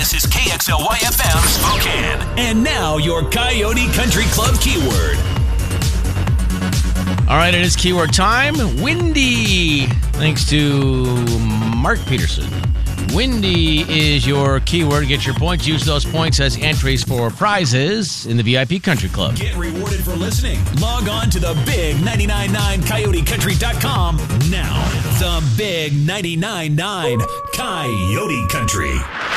This is KXLY-FM Spokane. And now your Coyote Country Club keyword. All right, it is keyword time. Windy. Thanks to Mark Peterson. Windy is your keyword. Get your points. Use those points as entries for prizes in the VIP Country Club. Get rewarded for listening. Log on to the Big 99.9 CoyoteCountry.com now. The Big 99.9 Coyote Country.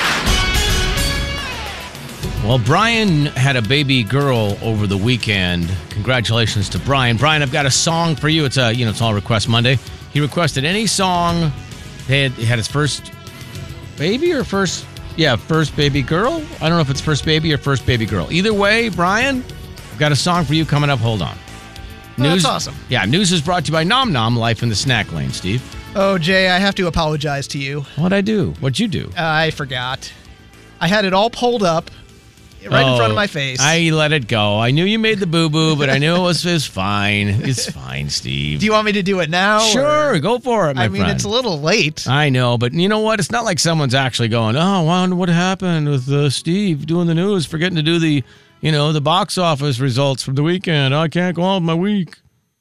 Well, Brian had a baby girl over the weekend. Congratulations to Brian. Brian, I've got a song for you. It's it's all Request Monday. He requested any song. He had his first baby or first baby girl. I don't know if it's first baby or first baby girl. Either way, Brian, I've got a song for you coming up. Hold on. News, that's awesome. Yeah, news is brought to you by Nom Nom, Life in the Snack Lane, Steve. Oh, Jay, I have to apologize to you. What'd I do? What'd you do? I forgot. I had it all pulled up right in front of my face. I let it go. I knew you made the boo-boo, but I knew it was fine. It's fine, Steve. Do you want me to do it now? Sure, go for it, my friend. It's a little late. I know, but you know what? It's not like someone's actually going, oh, I wonder what happened with Steve doing the news, forgetting to do the box office results from the weekend. I can't go on with my week.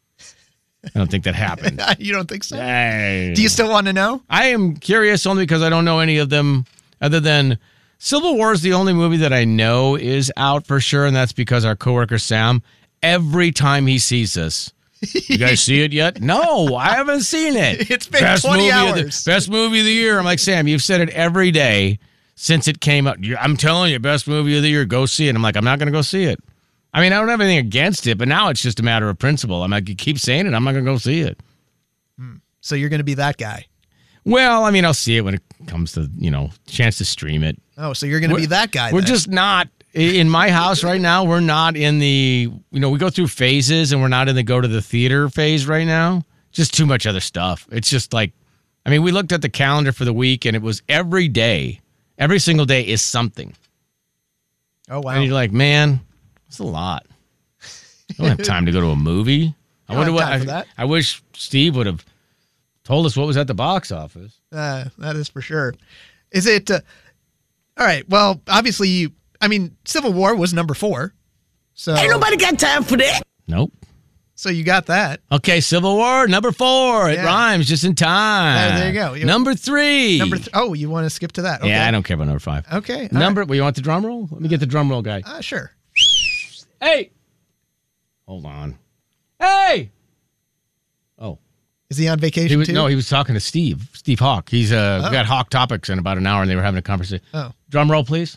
I don't think that happened. You don't think so? Hey. Do you still want to know? I am curious only because I don't know any of them other than Civil War is the only movie that I know is out for sure, and that's because our coworker Sam, every time he sees this, you guys see it yet? No, I haven't seen it. It's been 20 hours. Best movie of the year. I'm like, Sam, you've said it every day since it came out. I'm telling you, best movie of the year, go see it. I'm like, I'm not going to go see it. I mean, I don't have anything against it, but now it's just a matter of principle. I'm like, you keep saying it, I'm not going to go see it. So you're going to be that guy? Well, I mean, I'll see it when it comes to, chance to stream it. Oh, so you're going to be that guy We're then. just not, in my house right now, we're not in the, we go through phases and we're not in the go to the theater phase right now. Just too much other stuff. It's just like, we looked at the calendar for the week and it was every single day is something. Oh, wow. And you're like, man, that's a lot. I don't have time to go to a movie. I wish Steve would have told us what was at the box office. That is for sure. Is it... all right. Well, obviously, Civil War was number 4. So ain't nobody got time for that. Nope. So you got that. Okay, Civil War, number 4. It rhymes just in time. There you go. Number 3. Oh, you want to skip to that? Okay. Yeah, I don't care about number 5. Okay. You want the drum roll? Let me get the drum roll guy. Sure. Hey. Hold on. Hey. Oh. Is he on vacation too? No, he was talking to Steve Hawk. He's we got Hawk Topics in about an hour, and they were having a conversation. Oh. Drum roll, please.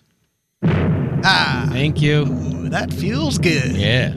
Thank you. Ooh, that feels good. Yeah.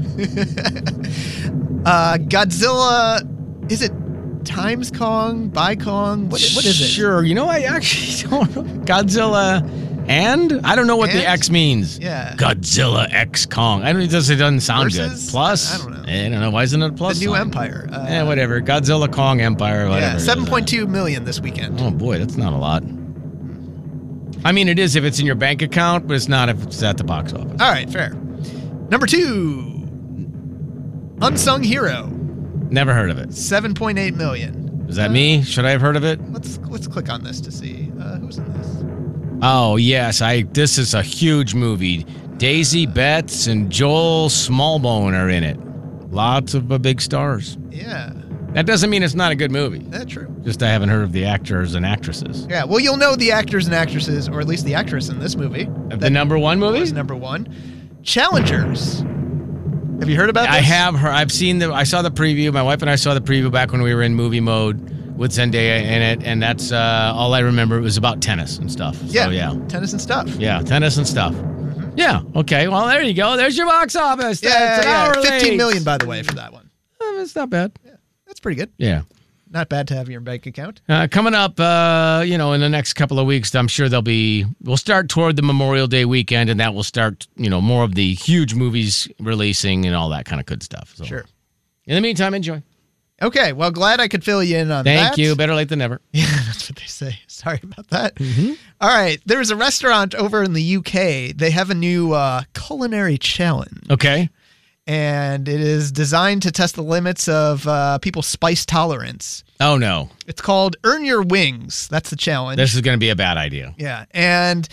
Godzilla, is it Times Kong, By Kong? What is it? Sure. I actually don't know. Godzilla and? I don't know what the X means. Yeah. Godzilla X Kong. It doesn't sound Versus? good. Plus? I don't know. I don't know. Why isn't it a plus The new sign? empire. Whatever. Godzilla Kong Empire, whatever. Yeah, 7.2 million this weekend. Oh, boy, that's not a lot. It is if it's in your bank account, but it's not if it's at the box office. All right, fair. Number 2, Unsung Hero. Never heard of it. 7.8 million. Is that me? Should I have heard of it? Let's click on this to see who's in this. Oh, yes. This is a huge movie. Daisy Betts and Joel Smallbone are in it. Lots of big stars. Yeah. That doesn't mean it's not a good movie. That's true. Just I haven't heard of the actors and actresses. Yeah, well, you'll know the actors and actresses, or at least the actress in this movie. The number 1 movie? Was number 1. Challengers. Have you heard about this? I have heard. I saw the preview. My wife and I saw the preview back when we were in movie mode with Zendaya in it, and that's all I remember. It was about tennis and stuff. Yeah, so, yeah. Tennis and stuff. Yeah, tennis and stuff. Mm-hmm. Yeah, okay. Well, there you go. There's your box office. Yeah, 15 million, by the way, for that one. It's not bad. Yeah, that's pretty good. Yeah. Not bad to have in your bank account. Coming up, in the next couple of weeks, I'm sure we'll start toward the Memorial Day weekend, and that will start, more of the huge movies releasing and all that kind of good stuff. So. Sure. In the meantime, enjoy. Okay, well, glad I could fill you in on that. Thank you. Better late than never. Yeah, that's what they say. Sorry about that. Mm-hmm. All right, there's a restaurant over in the UK. They have a new culinary challenge. Okay. And it is designed to test the limits of people's spice tolerance. Oh, no. It's called Earn Your Wings. That's the challenge. This is going to be a bad idea. Yeah. And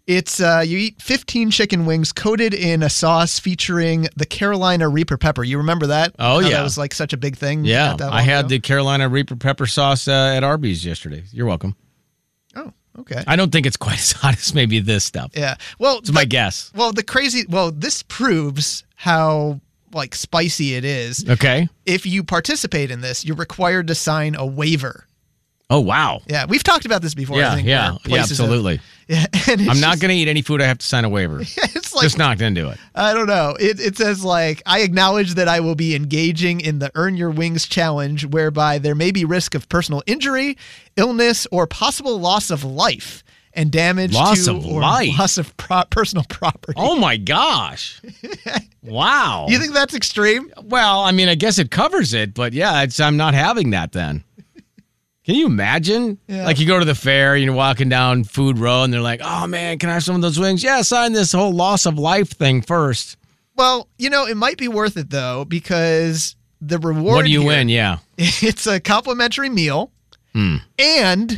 It's you eat 15 chicken wings coated in a sauce featuring the Carolina Reaper pepper. You remember that? Oh, How yeah. That was like such a big thing. Yeah, not that long I had ago? the Carolina Reaper pepper sauce at Arby's yesterday. You're welcome. Oh, okay. I don't think it's quite as hot as maybe this stuff. Yeah. Well, It's my guess. Well, this proves how like spicy it is. Okay. If you participate in this, you're required to sign a waiver. Oh, wow. Yeah, we've talked about this before. I think, where places have- absolutely. yeah, and it's I'm not just- going to eat any food I have to sign a waiver. It's like Just not going to do it. I don't know. It says like I acknowledge that I will be engaging in the Earn Your Wings challenge, whereby there may be risk of personal injury, illness, or possible loss of life and damage Loss to of or life? loss of personal property. Oh, my gosh. Wow. You think that's extreme? Well, I mean, I guess it covers it, but yeah, I'm not having that then. Can you imagine? Yeah. Like you go to the fair, you're walking down Food Row, and they're like, oh, man, can I have some of those wings? Yeah, sign this whole loss of life thing first. Well, it might be worth it though, because the reward. What do you here, win? Yeah. It's a complimentary meal Hmm. and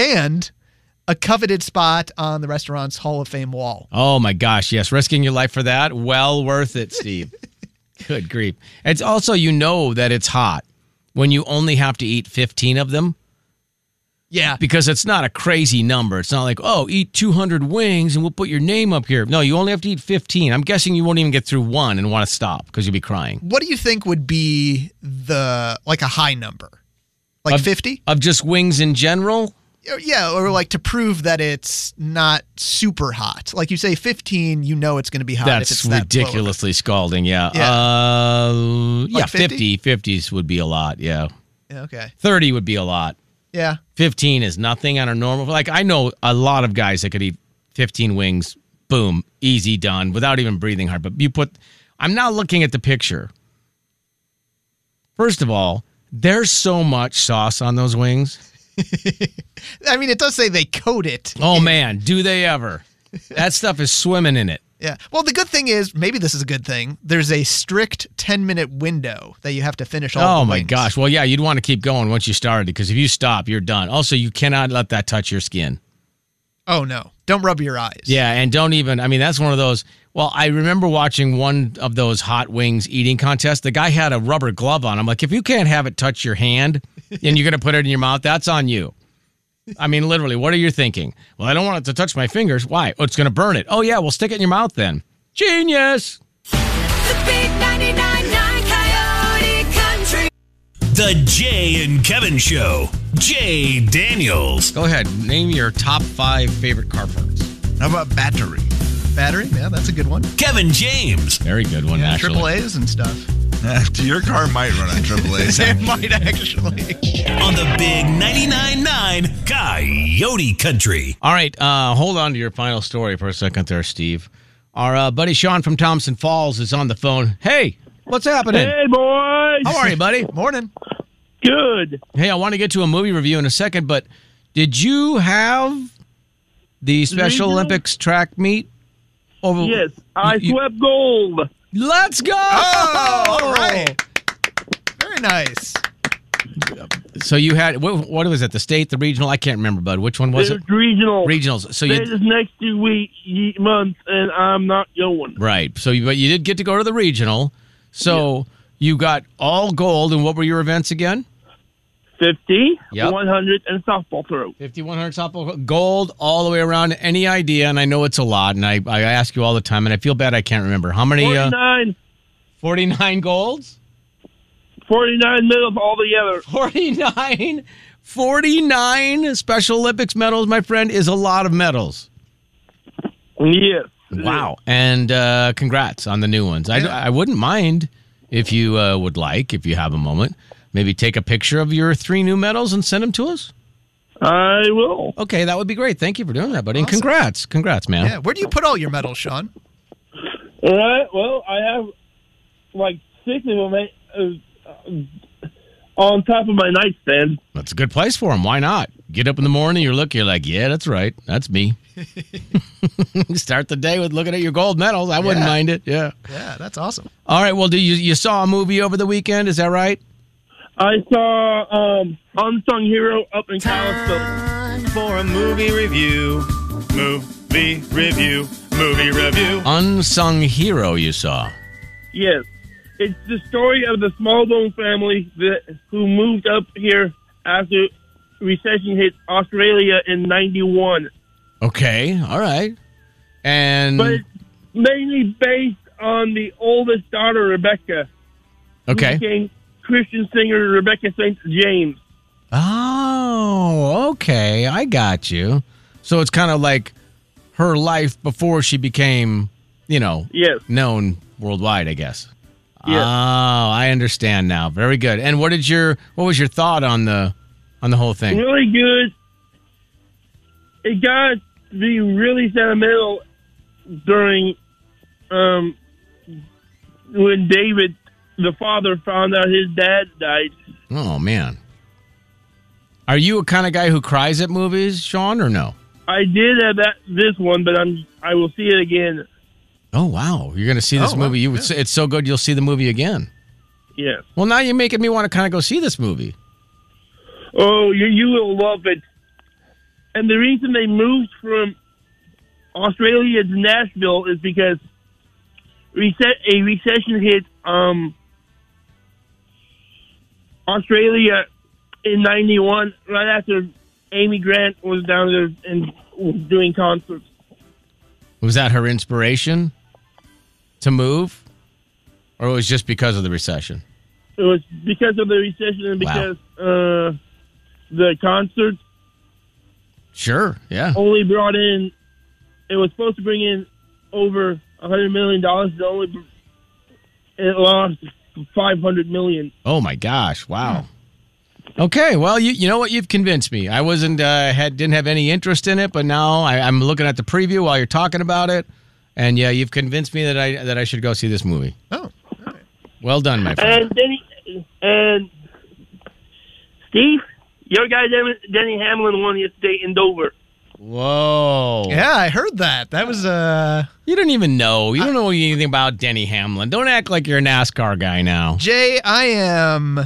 a coveted spot on the restaurant's Hall of Fame wall. Oh, my gosh. Yes. Risking your life for that. Well worth it, Steve. Good grief. It's also, that it's hot when you only have to eat 15 of them. Yeah. Because it's not a crazy number. It's not like, oh, eat 200 wings and we'll put your name up here. No, you only have to eat 15. I'm guessing you won't even get through one and want to stop because you'll be crying. What do you think would be a high number? Like 50? Of just wings in general? Yeah, or like to prove that it's not super hot. Like you say 15, it's going to be hot if That's it's that ridiculously scalding, yeah. Like 50? 50s would be a lot, yeah. lower. Yeah, okay. 30 would be a lot. Yeah. 15 is nothing on a normal. Like, I know a lot of guys that could eat 15 wings, boom, easy done, without even breathing hard. But I'm now looking at the picture. First of all, there's so much sauce on those wings. I mean, it does say they coat it. Oh, man, do they ever? That stuff is swimming in it. Yeah. Well, the good thing is, maybe this is a good thing, there's a strict 10-minute window that you have to finish all the Oh, wings. my gosh. Well, yeah, you'd want to keep going once you started because if you stop, you're done. Also, you cannot let that touch your skin. Oh, no. Don't rub your eyes. Yeah, and that's one of those. Well, I remember watching one of those hot wings eating contests. The guy had a rubber glove on. I'm like, if you can't have it touch your hand and you're going to put it in your mouth, that's on you. I mean, literally, what are you thinking? Well, I don't want it to touch my fingers. Why? Oh, it's going to burn it. Oh, yeah, well, stick it in your mouth then. Genius. The big 99.9 Coyote Country. The Jay and Kevin Show. Jay Daniels. Go ahead. Name your top 5 favorite car parts. How about battery? Battery? Yeah, that's a good one. Kevin James. Very good one, Yeah, actually. triple A's and stuff. Your car might run on AAA. It might actually. On the big 99.9 Coyote Country. All right, hold on to your final story for a second there, Steve. Our buddy Sean from Thompson Falls is on the phone. Hey, what's happening? Hey, boys. How are you, buddy? Morning. Good. Hey, I want to get to a movie review in a second, but did you have the Special Regional? Olympics track meet? Over? Yes, I swept gold. Let's go! Oh, all right. Very nice. So you had, what was it, the state, the regional? I can't remember, bud. Which one was it? It's regional. Regionals. So This you, is next 2 months, and I'm not going. right. So but you did get to go to the regional. So you got all gold, and what were your events again? 50, Yep. 100, and softball throw. 5,100 softball gold all the way around. Any idea? And I know it's a lot, and I ask you all the time, and I feel bad I can't remember. How many? 49, 49 golds? 49 medals altogether. 49 Special Olympics medals, my friend, is a lot of medals. Yes. Wow. And congrats on the new ones. I wouldn't mind if you would like, if you have a moment, maybe take a picture of your 3 new medals and send them to us. I will. Okay, that would be great. Thank you for doing that, buddy. And congrats. Congrats, man. Yeah. Where do you put all your medals, Sean? All right. Well, I have like 6 of them on top of my nightstand. That's a good place for them. Why not? Get up in the morning, you're like, yeah, that's right. That's me. Start the day with looking at your gold medals. I wouldn't mind it. Yeah. Yeah, that's awesome. All right. Well, you saw a movie over the weekend? Is that right? I saw Unsung Hero up in Kalispell. For a movie review. movie review. Movie review. Unsung hero you saw. Yes. It's the story of the Smallbone family who moved up here after recession hit Australia in 91. Okay, all right. And But it's mainly based on the oldest daughter, Rebecca. okay. Who became Christian singer Rebecca St. James. Oh, okay. I got you. So it's kind of like her life before she became, Yes. known worldwide, I guess. Yes. Oh, I understand now. Very good. And what was your thought on the whole thing? Really good. It got to be really sentimental during when David, the father, found out his dad died. Oh man. Are you a kind of guy who cries at movies, Sean, or no? I did have this one, but I will see it again. Oh wow, you're going to see this Oh, wow. movie. It's so good you'll see the movie again. Yes. Well, now you're making me want to kind of go see this movie. Oh, you will love it. And the reason they moved from Australia to Nashville is because a recession hit Australia in 91, right after Amy Grant was down there and doing concerts. Was that her inspiration to move? Or it was just because of the recession? It was because of the recession and because the concerts Sure, yeah. only brought in, it was supposed to bring in over $100 million. It lost $500 million. Oh my gosh! Wow. Okay, well, you know what? You've convinced me. I wasn't didn't have any interest in it, but now I'm looking at the preview while you're talking about it, and yeah, you've convinced me that I should go see this movie. Oh, all right. Well done, my friend. And Steve, your guy Denny Hamlin won yesterday in Dover. Whoa! Yeah, I heard that. That was You don't even know. You don't know anything about Denny Hamlin. Don't act like you're a NASCAR guy now. Jay. I am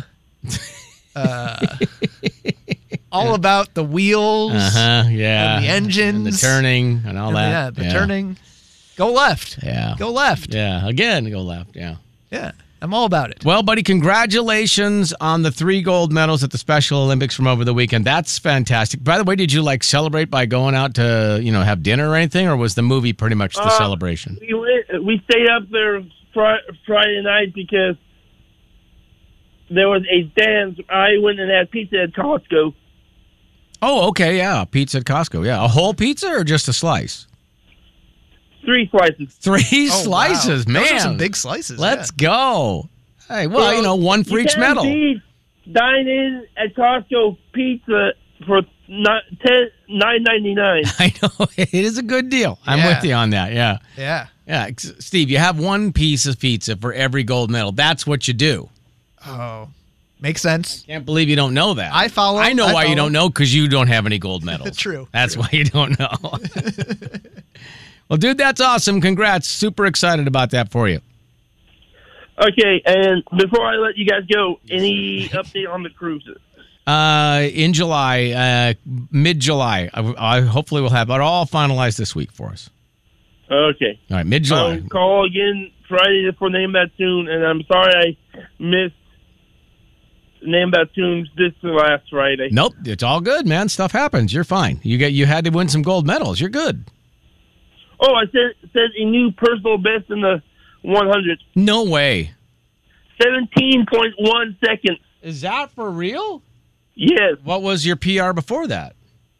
all about the wheels. Yeah. And the engines. and the turning, and all that. Yeah, the turning. Go left. Yeah. Go left. Yeah. Again, go left. Yeah. Yeah, I'm all about it. Well, buddy, congratulations on the 3 gold medals at the Special Olympics from over the weekend. That's fantastic. By the way, did you celebrate by going out to, have dinner or anything, or was the movie pretty much the celebration? We stayed up there Friday night because there was a dance. I went and had pizza at Costco. Oh, okay, yeah. Pizza at Costco, yeah. A whole pizza or just a slice? 3 slices. 3 Oh, slices, wow. man. Those are some big slices. Let's go. Hey, well, one for each medal. Dine in at Costco pizza for $9.99. I know. It is a good deal. I'm Yeah. with you on that, yeah. Yeah. Yeah, Steve, you have 1 piece of pizza for every gold medal. That's what you do. Oh, makes sense. Can't believe you don't know that. I follow. I know I why you follow. don't know, because you don't have any gold medals. True. That's why you don't know. Well, dude, that's awesome. Congrats. Super excited about that for you. Okay, and before I let you guys go, any update on the cruises? In July, mid-July, I hopefully we'll have it all finalized this week for us. Okay. All right, mid-July. I'll call again Friday for Name That Tune, and I'm sorry I missed Name That Tunes this last Friday. Nope, it's all good, man. Stuff happens. You're fine. You had to win some gold medals. You're good. Oh, I said a new personal best in the 100. No way. 17.1 seconds. Is that for real? Yes. What was your PR before that?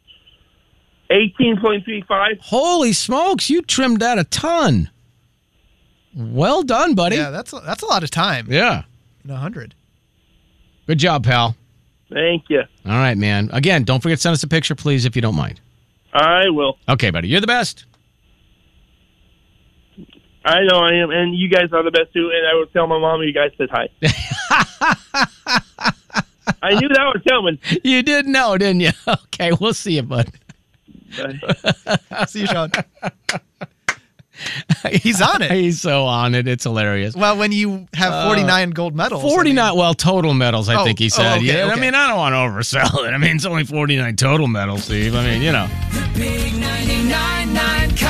18.35. Holy smokes, you trimmed that a ton. Well done, buddy. Yeah, that's a lot of time. Yeah. In 100. Good job, pal. Thank you. All right, man. Again, don't forget to send us a picture, please, if you don't mind. I will. Okay, buddy. You're the best. I know I am, and you guys are the best too, and I will tell my mom you guys said hi. I knew that was coming. You did know, didn't you? Okay, we'll see you, bud. Bye. See you, Sean. He's on it. He's so on it. It's hilarious. Well, when you have 49 gold medals. 49, well, total medals, I think he said. okay, Yeah, okay. I mean, I don't want to oversell it. I mean, it's only 49 total medals, Steve. I mean, The big 99.9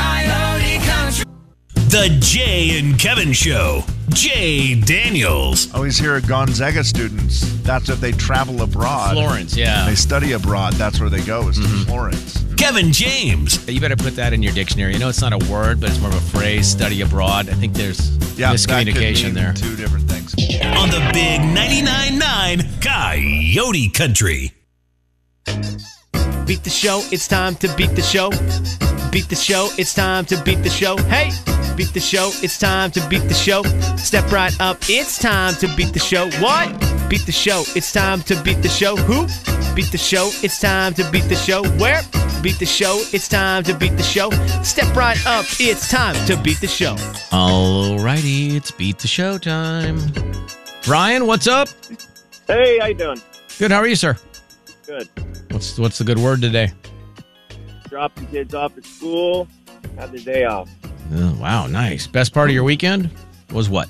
The Jay and Kevin Show. Jay Daniels. Always hear Gonzaga students. That's if they travel abroad. Florence, yeah. They study abroad. That's where they go, is to Florence. Kevin James. You better put that in your dictionary. I know it's not a word, but it's more of a phrase, study abroad. I think there's Yeah, miscommunication that there. could mean two different things. On the big 99.9 Coyote Country. Beat the show, it's time to beat the show. Beat the show, it's time to beat the show. Hey! Beat the show, it's time to beat the show. Step right up, it's time to beat the show. What? Beat the show, it's time to beat the show. Who? Beat the show, it's time to beat the show. Where? Beat the show, it's time to beat the show. Step right up, it's time to beat the show. Alrighty, it's beat the show time. Brian, what's up? Hey, how you doing? Good, how are you, sir? Good. What's the good word today? Dropping kids off at school. Had the day off. Oh, wow, nice. Best part of your weekend was what?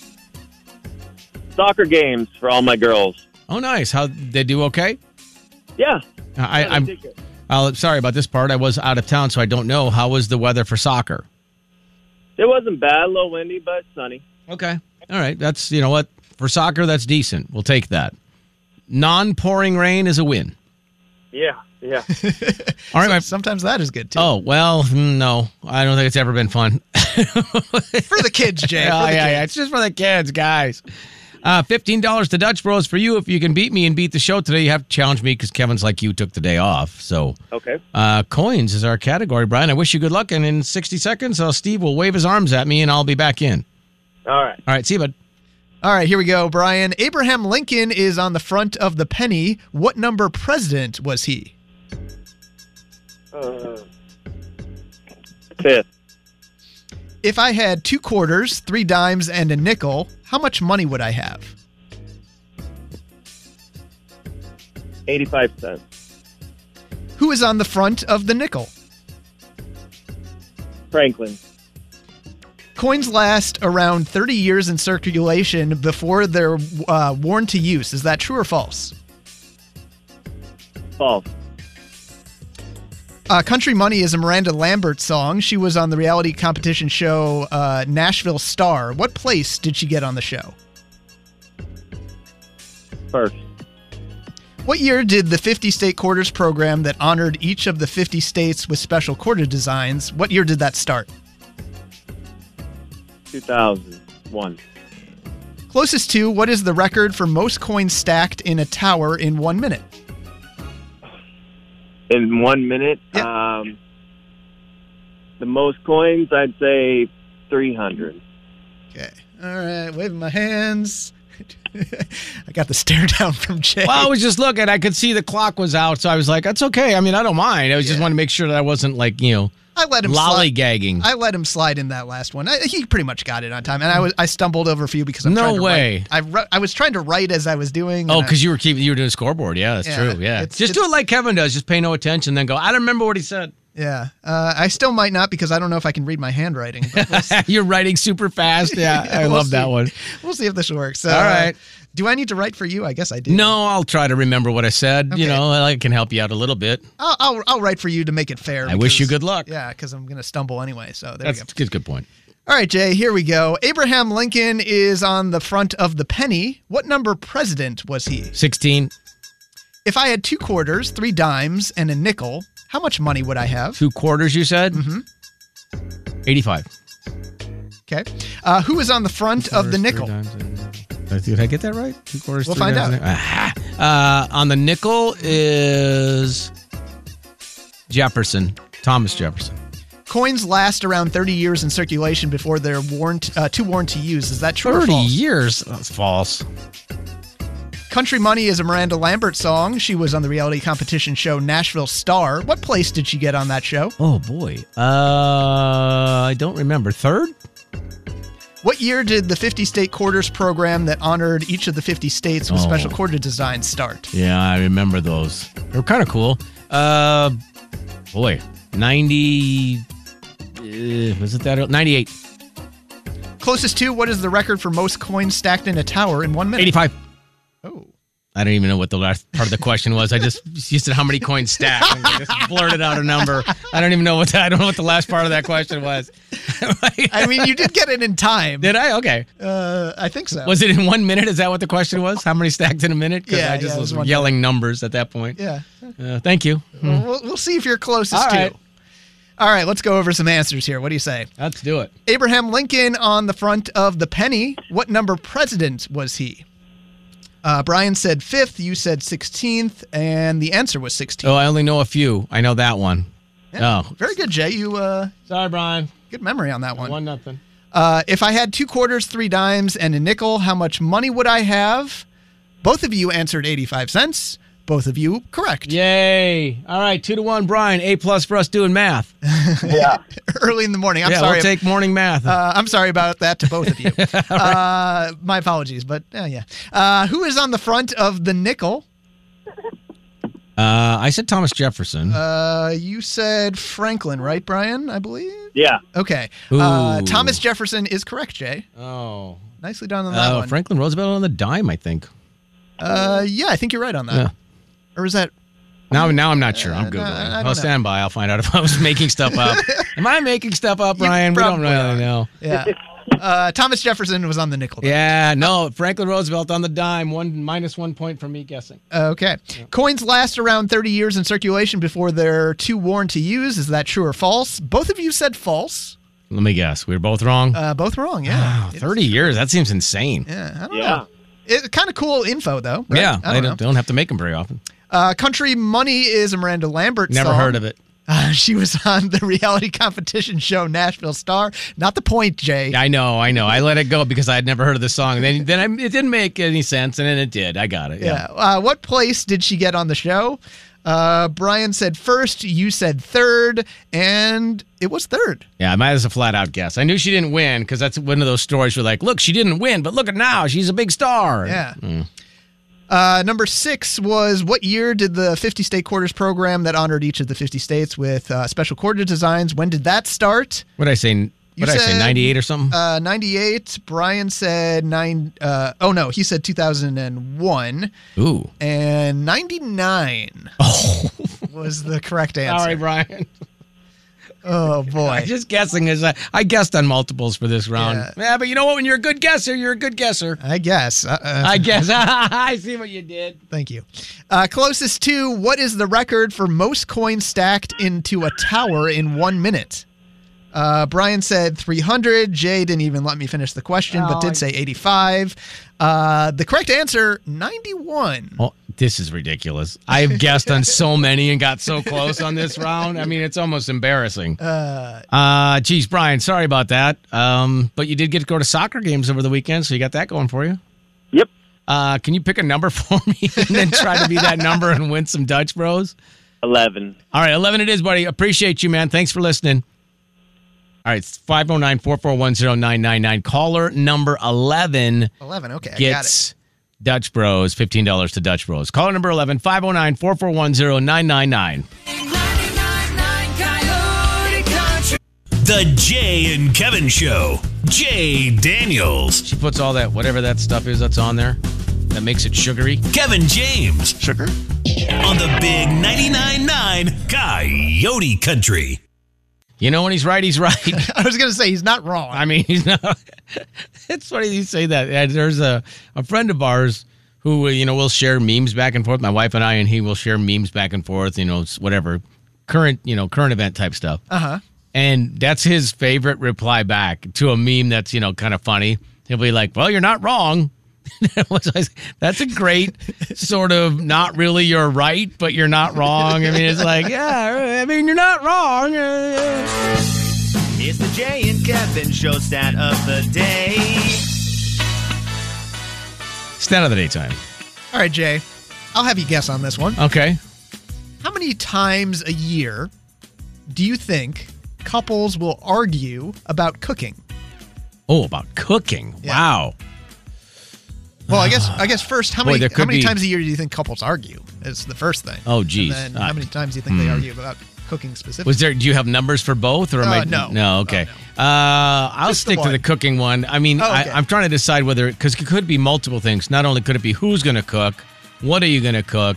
Soccer games for all my girls. Oh, nice. How they do? Okay. Yeah. I'm they did good. sorry about this part. I was out of town, so I don't know. How was the weather for soccer? It wasn't bad, a little windy, but sunny. Okay. All right. That's, you know what? For soccer, that's decent. We'll take that. Non-pouring rain is a win. Yeah, yeah. All right. Sometimes that is good too. Oh, well, no. I don't think it's ever been fun. For the kids, Jay. Yeah, for the yeah, kids. yeah. It's just for the kids, guys. $15 to Dutch Bros for you. If you can beat me and beat the show today, you have to challenge me because Kevin's like you took the day off. So, Okay. coins is our category, Brian. I wish you good luck. And in 60 seconds, Steve will wave his arms at me and I'll be back in. All right. All right. See you, bud. All right, here we go, Brian. Abraham Lincoln is on the front of the penny. What number president was he? Fifth. If I had 2 quarters, 3 dimes, and a nickel, how much money would I have? 85 cents. Who is on the front of the nickel? Franklin. Coins last around 30 years in circulation before they're worn to use. Is that true or false? False. Country Money is a Miranda Lambert song. She was on the reality competition show Nashville Star. What place did she get on the show? First. What year did the 50-state quarters program that honored each of the 50 states with special quarter designs, what year did that start? 2001. Closest to, what is the record for most coins stacked in a tower in 1 minute? In 1 minute, Yep. The most coins, I'd say 300. Okay. All right. Waving my hands. I got the stare down from Jay. Well, I was just looking. I could see the clock was out, so I was like, that's okay. I mean, I don't mind. I was just wanting to make sure that I wasn't like, I let him slide. lollygagging. I let him slide in that last one. He pretty much got it on time, and I stumbled over a few because I'm No trying to way. write. I was trying to write as I was doing. Oh, and because you were doing a scoreboard. Yeah, that's Yeah, true. Yeah, it's- just do it like Kevin does. Just pay no attention, then go. I don't remember what he said. yeah. I still might not because I don't know if I can read my handwriting. But we'll see. You're writing super fast. Yeah, I We'll love that see. one. We'll see if this works. All right. Do I need to write for you? I guess I do. No, I'll try to remember what I said. Okay. I can help you out a little bit. I'll write for you to make it fair. I wish you because- good luck. Yeah, because I'm going to stumble anyway. So there we That's go. a good point. All right, Jay, here we go. Abraham Lincoln is on the front of the penny. What number president was he? 16, If I had 2 quarters, 3 dimes, and a nickel, how much money would I have? 2 quarters, you said? Mm-hmm. 85. Okay. Who is on the front of the nickel? Did I get that right? 2 quarters. We'll 3 find dimes, out. Aha. On the nickel is Jefferson, Thomas Jefferson. Coins last around 30 years in circulation before they're too worn to use. Is that true or 30 false? years? That's false. Country Money is a Miranda Lambert song. She was on the reality competition show Nashville Star. What place did she get on that show? Oh, boy. I don't remember. 3rd? What year did the 50-state quarters program that honored each of the 50 states with Oh. special quarter designs start? Yeah, I remember those. They were kind of cool. Boy, 90. Was it that? 98. Closest to, what is the record for most coins stacked in a tower in 1 minute? 85. Oh. I don't even know what the last part of the question was. You said how many coins stacked. And I just blurted out a number. I don't know what the last part of that question was. I mean, you did get it in time. Did I? Okay. I think so. Was it in 1 minute? Is that what the question was? How many stacked in a minute? Because I just it was was yelling numbers at that point. Yeah. Thank you. We'll see if you're closest All right. to. All right, let's go over some answers here. What do you say? Let's do it. Abraham Lincoln on the front of the penny. What number president was he? Brian said 5th. You said 16th. And the answer was 16th. Oh, I only know a few. I know that one. Yeah, Oh. very good, Jay. You Sorry, Brian. good memory on that one. 1-0. If I had 2 quarters, 3 dimes, and a nickel, how much money would I have? Both of you answered 85 cents. Both of you correct. Yay. All right, 2-1, Brian. A+ for us doing math. Yeah. Early in the morning. I'm yeah, sorry. we'll take morning math. I'm sorry about that to both of you. My apologies, but yeah. Who is on the front of the nickel? I said Thomas Jefferson. You said Franklin, right, Brian? I believe. Yeah. Okay. Ooh. Thomas Jefferson is correct, Jay. Oh. Nicely done on that one. Franklin Roosevelt on the dime, I think. Yeah, I think you're right on that. Yeah. Or is that? Now I'm not sure. I'm Googling. I don't I'll know. stand by. I'll find out if I was making stuff up. Am I making stuff up, Brian? We don't probably really are. know. Yeah. Thomas Jefferson was on the nickel. Yeah, no, Franklin Roosevelt on the dime. -1 point for me guessing. Okay. Coins last around 30 years in circulation before they're too worn to use. Is that true or false? Both of you said false. Let me guess. We were both wrong. Both wrong, yeah. Wow, 30 years. That seems insane. Yeah, I don't Yeah. know. It's kind of cool info, though. Right? Yeah, I they don't know. don't have to make them very often. Country Money is a Miranda Lambert Never song. heard of it. She was on the reality competition show Nashville Star. Not the point, Jay. I know. I let it go because I had never heard of the song. Then it didn't make any sense, and then it did. I got it. Yeah. What place did she get on the show? Brian said first, you said third, and it was third. Yeah, I might as a flat out guess. I knew she didn't win because that's one of those stories where like, look, she didn't win, but look at now, she's a big star. Yeah. Number 6 was what year did the 50 state quarters program that honored each of the 50 states with special quarter designs? When did that start? What did I say? What did I say? 98 or something? 98. Brian said he said 2001. Ooh. And 99 was the correct answer. Sorry, Brian. Oh, boy. Just guessing I guessed on multiples for this round. Yeah, but you know what? When you're a good guesser, you're a good guesser. I guess. I guess. I see what you did. Thank you. Closest to, what is the record for most coins stacked into a tower in 1 minute? Brian said 300. Jay didn't even let me finish the question, but did say 85. The correct answer, 91. Oh, this is ridiculous. I've guessed on so many and got so close on this round. I mean, it's almost embarrassing. Geez, Brian, sorry about that. But you did get to go to soccer games over the weekend, so you got that going for you. Yep. Can you pick a number for me and then try to be that number and win some Dutch Bros? 11. All right, 11 it is, buddy. Appreciate you, man. Thanks for listening. All right, it's 509-441-0999. Caller number 11 11, okay, I gets Dutch Bros, $15 to Dutch Bros. Caller number 11, 509-441-0999. 99.9 Coyote Country. The Jay and Kevin Show. Jay Daniels. She puts all that, whatever that stuff is that's on there, that makes it sugary. Kevin James. Sugar? On the big 99.9 Coyote Country. You know when he's right, he's right. I was going to say, he's not wrong. I mean, he's not. It's funny you say that. There's a friend of ours who, will share memes back and forth, my wife and I, and he will share memes back and forth, whatever, current event type stuff. Uh-huh. And that's his favorite reply back to a meme that's, kind of funny. He'll be like, well, you're not wrong. That's a great sort of not really you're right, but you're not wrong. I mean, it's like, you're not wrong. It's the Jay and Kevin Show stat of the day. Stat of the daytime. All right, Jay, I'll have you guess on this one. Okay. How many times a year do you think couples will argue about cooking? Oh, about cooking. Yeah. Wow. Well, I guess first, how Boy, many there could be- times a year do you think couples argue? Is the first thing. Oh, geez. And then how many times do you think they argue about cooking specifically? Do you have numbers for both? Or am I? No. No, okay. Oh, I'll Just the stick to the one. cooking one. I mean, Oh, okay. I'm trying to decide whether, because it could be multiple things. Not only could it be who's going to cook, What are you going to cook?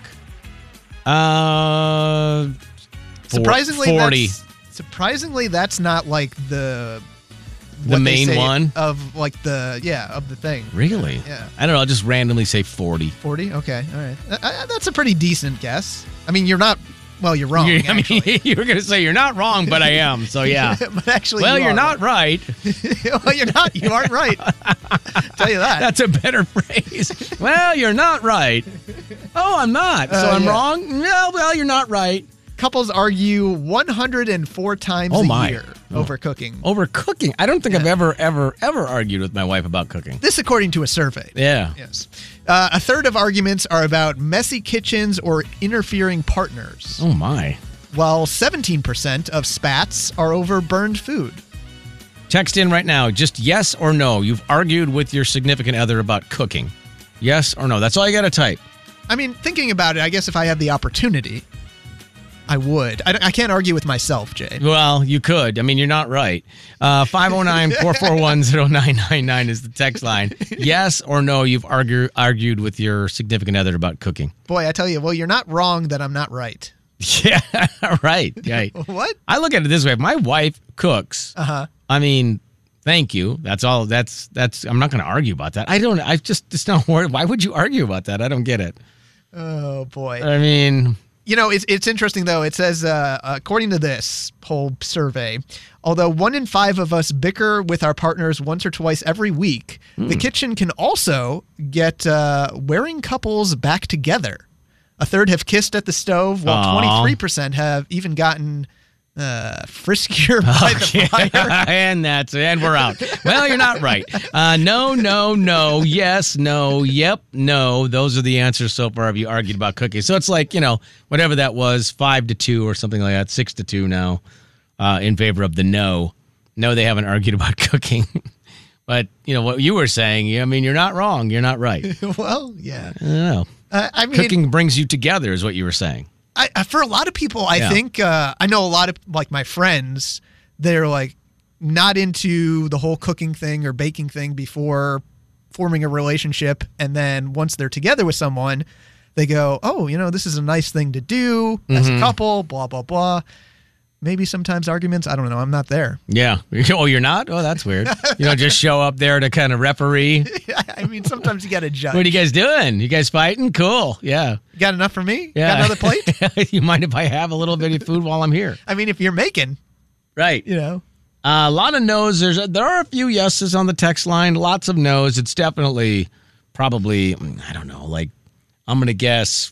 Surprisingly, that's not like the The main one? of like of the thing. Really? Yeah. I don't know. I'll just randomly say 40. 40? Okay. All right. That's a pretty decent guess. I mean, you're not. Well, you're wrong. I mean, you were going to say you're not wrong, but I am. So yeah. But actually, well, you're not right. Well, you're not. You aren't right. Tell you that. That's a better phrase. Well, you're not right. Oh, I'm not. So I'm wrong? No, well, you're not right. Couples argue 104 times a year over cooking. Over cooking? I don't think I've ever argued with my wife about cooking. This according to a survey. Yeah. Yes. A third of arguments are about messy kitchens or interfering partners. Oh, my. While 17% of spats are over burned food. Text in right now. Just yes or no. You've argued with your significant other about cooking. Yes or no. That's all you got to type. I mean, thinking about it, I guess if I had the opportunity, I would. I can't argue with myself, Jay. Well, you could. I mean, you're not right. 509-441-0999 is the text line. Yes or no, you've argued with your significant other about cooking. Boy, I tell you, well, you're not wrong that I'm not right. Yeah, right. What? I look at it this way. If my wife cooks, I mean, thank you. That's all. That's. I'm not going to argue about that. It's not worth. Why would you argue about that? I don't get it. Oh, boy. I mean... You know, it's interesting, though. It says, according to this whole survey, although 1 in 5 of us bicker with our partners once or twice every week, the kitchen can also get wearing couples back together. A third have kissed at the stove, while 23% have even gotten friskier by the fire. And we're out. Well, you're not right. No, yes, no, yep, no. Those are the answers so far. Have you argued about cooking? So it's like, whatever that was, 5-2 or something like that, 6-2 now in favor of the no. No, they haven't argued about cooking. But, what you were saying, I mean, you're not wrong. You're not right. Well, yeah. I don't know. I mean, cooking brings you together is what you were saying. For a lot of people, I think, I know a lot of, like, my friends, they're, like, not into the whole cooking thing or baking thing before forming a relationship. And then once they're together with someone, they go, oh, this is a nice thing to do as a couple, blah, blah, blah. Maybe sometimes arguments. I don't know. I'm not there. Yeah. Oh, you're not? Oh, that's weird. You don't just show up there to kind of referee. I mean, sometimes you got to judge. What are you guys doing? You guys fighting? Cool. Yeah. You got enough for me? Yeah. Got another plate? You mind if I have a little bit of food while I'm here? I mean, if you're making. Right. A lot of no's. There are a few yeses on the text line. Lots of no's. It's definitely probably, I don't know, like I'm going to guess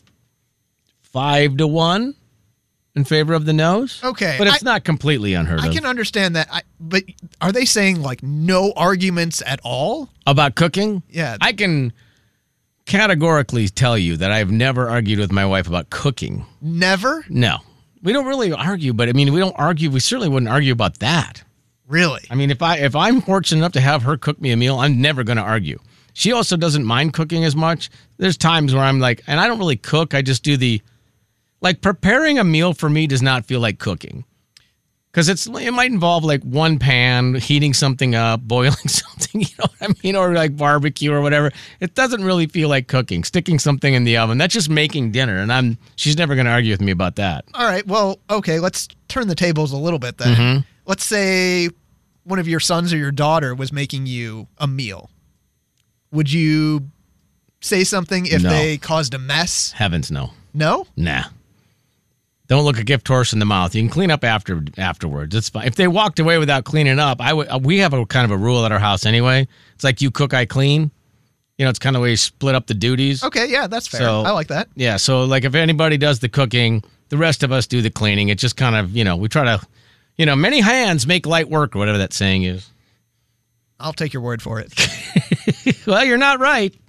5-1. In favor of the no's? Okay. But it's not completely unheard of. I can understand that. But are they saying, like, no arguments at all? About cooking? Yeah. I can categorically tell you that I've never argued with my wife about cooking. Never? No. We don't really argue, but, I mean, we don't argue. We certainly wouldn't argue about that. Really? I mean, if I'm fortunate enough to have her cook me a meal, I'm never going to argue. She also doesn't mind cooking as much. There's times where I'm like, and I don't really cook. I just do like, preparing a meal for me does not feel like cooking. Because it might involve, like, one pan, heating something up, boiling something, you know what I mean? Or, like, barbecue or whatever. It doesn't really feel like cooking. Sticking something in the oven. That's just making dinner, and she's never going to argue with me about that. All right, well, okay, let's turn the tables a little bit then. Let's say one of your sons or your daughter was making you a meal. Would you say something if they caused a mess? Heavens, no. No? Nah. Don't look a gift horse in the mouth. You can clean up afterwards. It's fine. If they walked away without cleaning up, we have a kind of a rule at our house anyway. It's like you cook, I clean. It's kind of where you split up the duties. Okay, yeah, that's fair. So, I like that. Yeah, so like if anybody does the cooking, the rest of us do the cleaning. It just kind of, we try to, many hands make light work or whatever that saying is. I'll take your word for it. Well, you're not right.